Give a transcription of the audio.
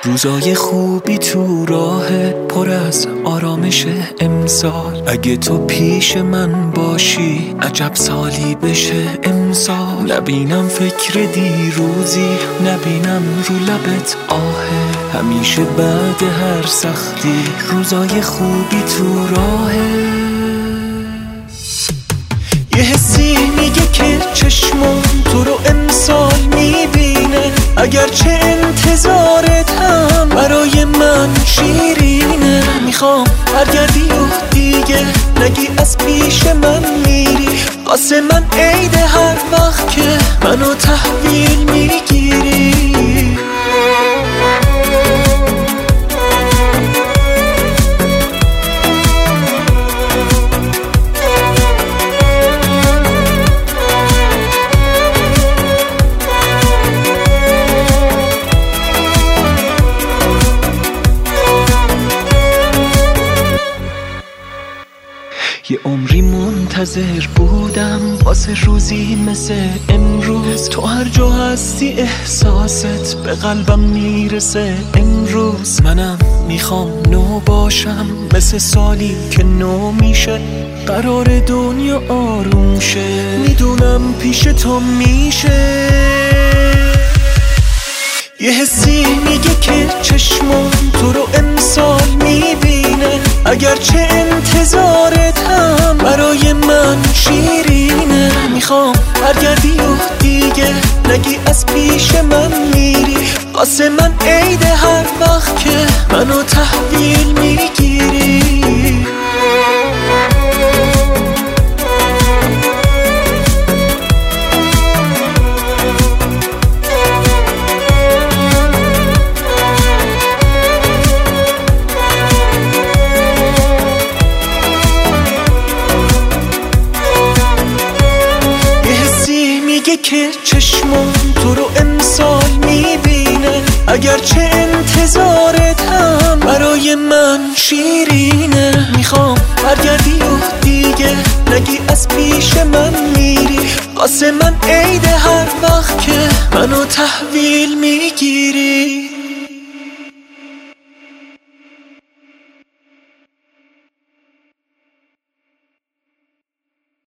روزای خوبی تو راه پر از آرامش امسال. اگه تو پیش من باشی عجب سالی بشه امسال. نبینم فکر دیروزی، نبینم رو لبت آه. همیشه بعد هر سختی روزای خوبی تو راهه. یه حسی میگه که چشمم تو رو امسال میبینه. اگرچه انتظارت هم برای من شیرینه. میخوام برگردی و دیگه نگی از پیش من میری. واسه من عید هر وقت که منو تحویل میگیری. یه عمری منتظر بودم واسه روزی مثل امروز. تو هر جا هستی احساست به قلبم میرسه امروز. منم میخوام نو باشم مثل سالی که نو میشه. قرار دنیا آروم شه، میدونم پیش تو میشه. یه حسی میگه که چشمم تو رو امسال میبینه. اگرچه انتظارت هم برای من شیرینه. میخوام برگردی و دیگه نگی از پیش من میری. واسه من عید هر وقت که منو تحویل میگیری. که چشمم تو رو امسال میبینه. اگرچه انتظارت هم برای من شیرینه. میخوام برگردی و دیگه نگی از پیش من میری. واسه من عید هر وقت که منو تحویل میگیری.